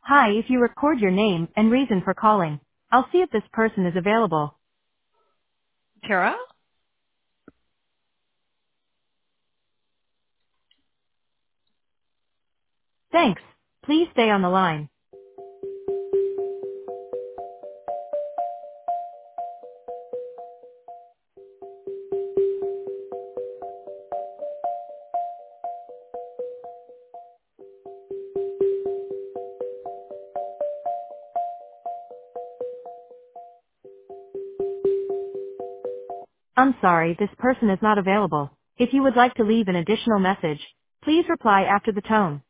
Hi, if you record your name and reason for calling, I'll see if this person is available. Tara? Thanks. Please stay on the line. I'm sorry, this person is not available. If you would like to leave an additional message, please reply after the tone.